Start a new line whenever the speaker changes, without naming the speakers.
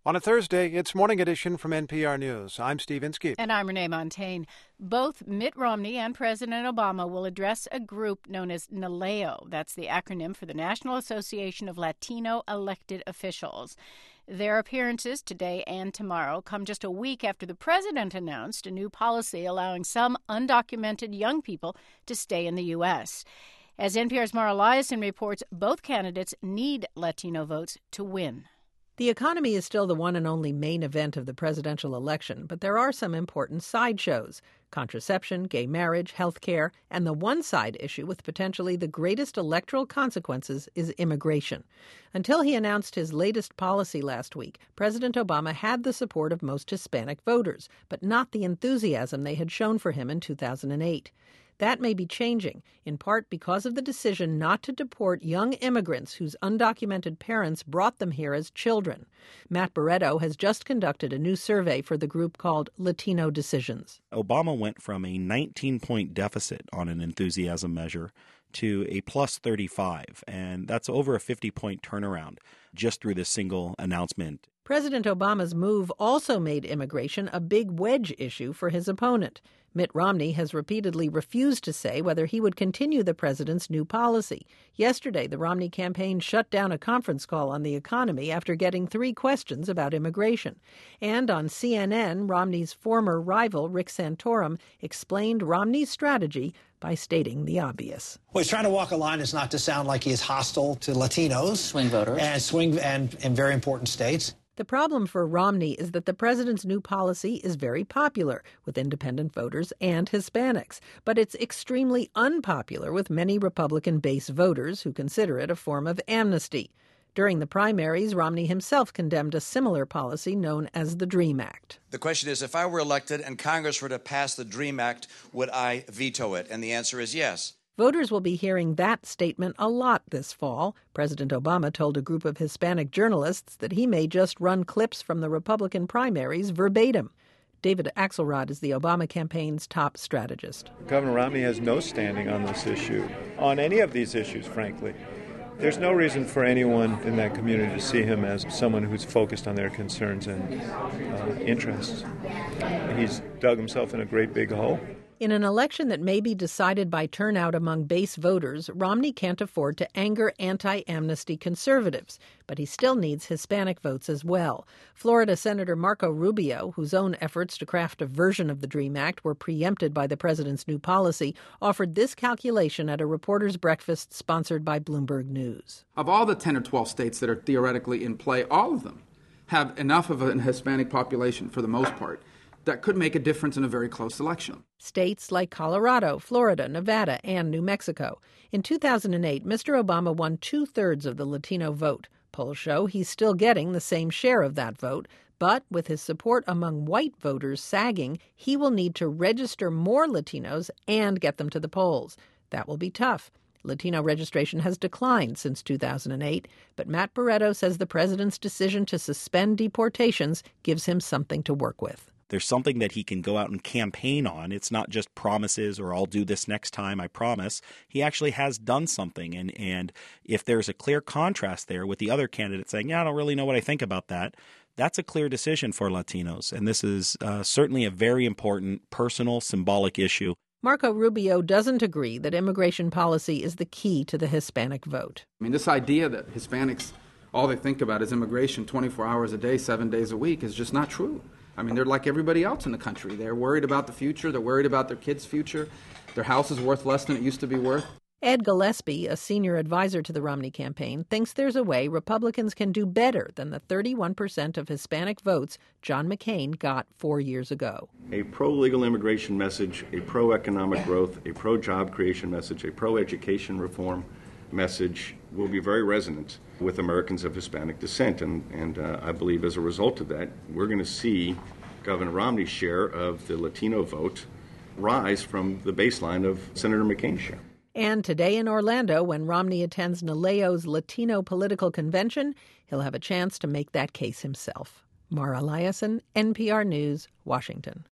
On a Thursday, it's Morning Edition from NPR News. I'm Steve Inskeep.
And I'm Renee Montagne. Both Mitt Romney and President Obama will address a group known as NALEO. That's the acronym for the National Association of Latino Elected Officials. Their appearances today and tomorrow come just a week after the president announced a new policy allowing some undocumented young people to stay in the U.S. As NPR's Mara Liasson reports, both candidates need Latino votes to win.
The economy is still the one and only main event of the presidential election, but there are some important sideshows: contraception, gay marriage, health care, and the one side issue with potentially the greatest electoral consequences is immigration. Until he announced his latest policy last week, President Obama had the support of most Hispanic voters, but not the enthusiasm they had shown for him in 2008. That may be changing, in part because of the decision not to deport young immigrants whose undocumented parents brought them here as children. Matt Barretto has just conducted a new survey for the group called Latino Decisions.
Obama went from a 19-point deficit on an enthusiasm measure to a plus 35, and that's over a 50-point turnaround just through this single announcement.
President Obama's move also made immigration a big wedge issue for his opponent. Mitt Romney has repeatedly refused to say whether he would continue the president's new policy. Yesterday, the Romney campaign shut down a conference call on the economy after getting 3 questions about immigration. And on CNN, Romney's former rival, Rick Santorum, explained Romney's strategy by stating the obvious.
Well, he's trying to walk a line that's not to sound like he is hostile to Latinos.
Swing voters.
And in very important states.
The problem for Romney is that the president's new policy is very popular with independent voters and Hispanics, but it's extremely unpopular with many Republican-based voters who consider it a form of amnesty. During the primaries, Romney himself condemned a similar policy known as the DREAM Act.
The question is, if I were elected and Congress were to pass the DREAM Act, would I veto it? And the answer is yes.
Voters will be hearing that statement a lot this fall. President Obama told a group of Hispanic journalists that he may just run clips from the Republican primaries verbatim. David Axelrod is the Obama campaign's top strategist.
Governor Romney has no standing on this issue, on any of these issues, frankly. There's no reason for anyone in that community to see him as someone who's focused on their concerns and interests. He's dug himself in a great big hole.
In an election that may be decided by turnout among base voters, Romney can't afford to anger anti-amnesty conservatives, but he still needs Hispanic votes as well. Florida Senator Marco Rubio, whose own efforts to craft a version of the DREAM Act were preempted by the president's new policy, offered this calculation at a reporter's breakfast sponsored by Bloomberg News.
Of all the 10 or 12 states that are theoretically in play, all of them have enough of an Hispanic population, for the most part, that could make a difference in a very close election.
States like Colorado, Florida, Nevada, and New Mexico. In 2008, Mr. Obama won 2/3 of the Latino vote. Polls show he's still getting the same share of that vote, but with his support among white voters sagging, he will need to register more Latinos and get them to the polls. That will be tough. Latino registration has declined since 2008, but Matt Barretto says the president's decision to suspend deportations gives him something to work with.
There's something that he can go out and campaign on. It's not just promises or I'll do this next time, I promise. He actually has done something. And if there's a clear contrast there with the other candidates saying, yeah, I don't really know what I think about that, that's a clear decision for Latinos. And this is certainly a very important, personal, symbolic issue.
Marco Rubio doesn't agree that immigration policy is the key to the Hispanic vote.
I mean, this idea that Hispanics, all they think about is immigration 24 hours a day, 7 days a week is just not true. I mean, they're like everybody else in the country. They're worried about the future. They're worried about their kids' future. Their house is worth less than it used to be worth.
Ed Gillespie, a senior advisor to the Romney campaign, thinks there's a way Republicans can do better than the 31% of Hispanic votes John McCain got 4 years ago.
A pro-legal immigration message, a pro-economic growth, a pro-job creation message, a pro-education reform message will be very resonant with Americans of Hispanic descent. And I believe as a result of that, we're going to see Governor Romney's share of the Latino vote rise from the baseline of Senator McCain's share.
And today in Orlando, when Romney attends NALEO's Latino political convention, he'll have a chance to make that case himself. Mara Liasson, NPR News, Washington.